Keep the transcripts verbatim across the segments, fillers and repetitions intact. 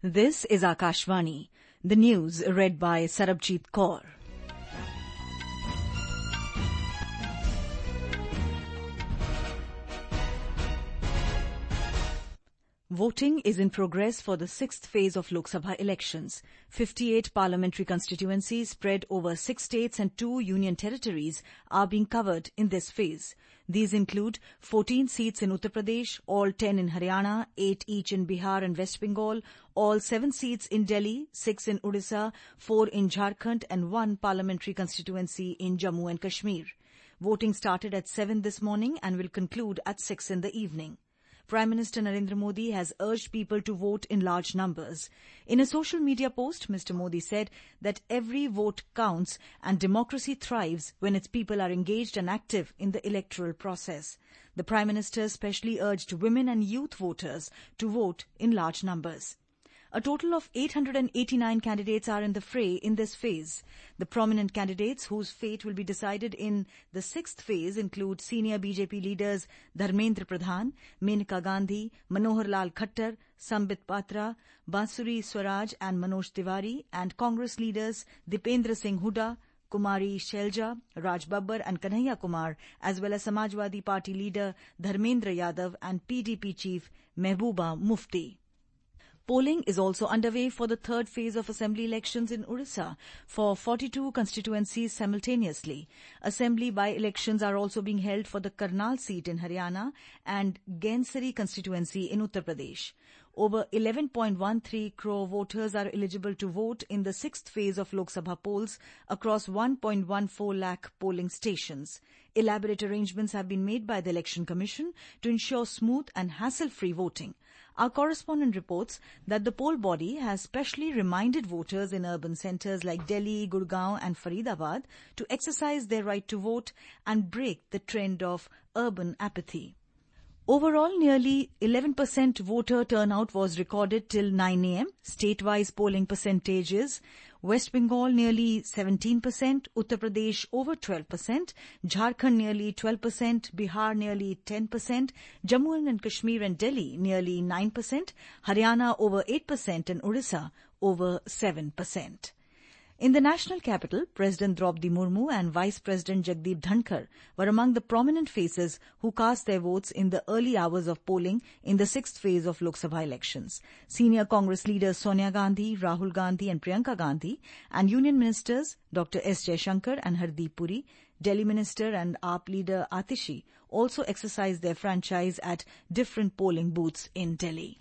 This is Akashvani. The news read by Sarabjit Kaur. Voting is in progress for the sixth phase of Lok Sabha elections. fifty-eight parliamentary constituencies spread over six states and two union territories are being covered in this phase. These include fourteen seats in Uttar Pradesh, all ten in Haryana, eight each in Bihar and West Bengal, all seven seats in Delhi, six in Odisha, four in Jharkhand and one parliamentary constituency in Jammu and Kashmir. Voting started at seven this morning and will conclude at six in the evening. Prime Minister Narendra Modi has urged people to vote in large numbers. In a social media post, Mister Modi said that every vote counts and democracy thrives when its people are engaged and active in the electoral process. The Prime Minister especially urged women and youth voters to vote in large numbers. A total of eight hundred eighty-nine candidates are in the fray in this phase. The prominent candidates whose fate will be decided in the sixth phase include senior B J P leaders Dharmendra Pradhan, Menaka Gandhi, Manohar Lal Khattar, Sambit Patra, Bansuri Swaraj and Manoj Tiwari, and Congress leaders Dipendra Singh Hooda, Kumari Shelja, Raj Babbar and Kanhaiya Kumar, as well as Samajwadi Party leader Dharmendra Yadav and P D P chief Mehbooba Mufti. Polling is also underway for the third phase of assembly elections in Odisha for forty-two constituencies simultaneously. Assembly by-elections are also being held for the Karnal seat in Haryana and Gainsari constituency in Uttar Pradesh. Over eleven point one three crore voters are eligible to vote in the sixth phase of Lok Sabha polls across one point one four lakh polling stations. Elaborate arrangements have been made by the Election Commission to ensure smooth and hassle-free voting. Our correspondent reports that the poll body has specially reminded voters in urban centres like Delhi, Gurgaon and Faridabad to exercise their right to vote and break the trend of urban apathy. Overall, nearly eleven percent voter turnout was recorded till nine a.m. State-wise polling percentages: West Bengal nearly seventeen percent, Uttar Pradesh over twelve percent, Jharkhand nearly twelve percent, Bihar nearly ten percent, Jammu and Kashmir and Delhi nearly nine percent, Haryana over eight percent and Odisha over seven percent. In the national capital, President Draupadi Murmu and Vice President Jagdeep Dhankar were among the prominent faces who cast their votes in the early hours of polling in the sixth phase of Lok Sabha elections. Senior Congress leaders Sonia Gandhi, Rahul Gandhi and Priyanka Gandhi and Union Ministers Doctor S. Jaishankar and Hardeep Puri, Delhi Minister and A P leader Atishi also exercised their franchise at different polling booths in Delhi.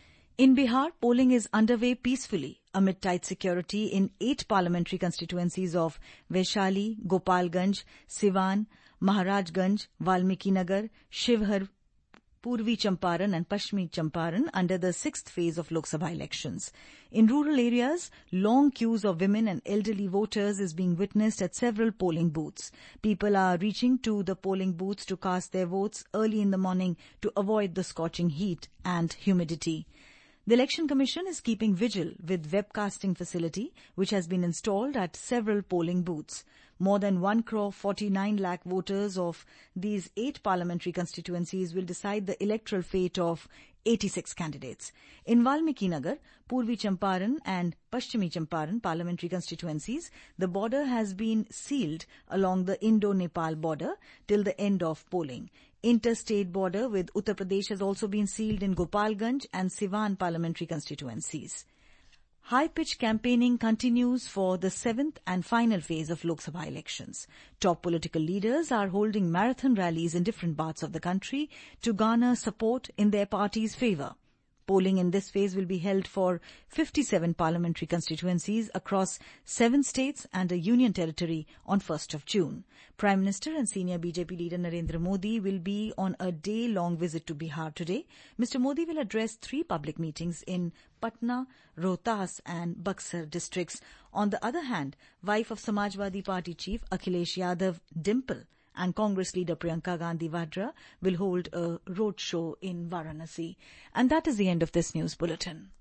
In Bihar, polling is underway peacefully amid tight security in eight parliamentary constituencies of Vaishali, Gopalganj, Siwan, Maharajganj, Valmiki Nagar, Shivhar, Purvi Champaran and Pashchimi Champaran under the sixth phase of Lok Sabha elections. In rural areas, long queues of women and elderly voters is being witnessed at several polling booths. People are reaching to the polling booths to cast their votes early in the morning to avoid the scorching heat and humidity. The Election Commission is keeping vigil with webcasting facility which has been installed at several polling booths. More than one crore forty-nine lakh voters of these eight parliamentary constituencies will decide the electoral fate of eighty-six candidates. In Valmiki Nagar, Purvi Champaran and Pashchimi Champaran parliamentary constituencies, the border has been sealed along the Indo-Nepal border till the end of polling. Interstate border with Uttar Pradesh has also been sealed in Gopalganj and Siwan parliamentary constituencies. High-pitch campaigning continues for the seventh and final phase of Lok Sabha elections. Top political leaders are holding marathon rallies in different parts of the country to garner support in their party's favour. Polling in this phase will be held for fifty-seven parliamentary constituencies across seven states and a union territory on first of June. Prime Minister and senior B J P leader Narendra Modi will be on a day-long visit to Bihar today. Mister Modi will address three public meetings in Patna, Rohtas and Buxar districts. On the other hand, wife of Samajwadi Party chief Akhilesh Yadav, Dimple, and Congress leader Priyanka Gandhi Vadra will hold a road show in Varanasi. And that is the end of this news bulletin.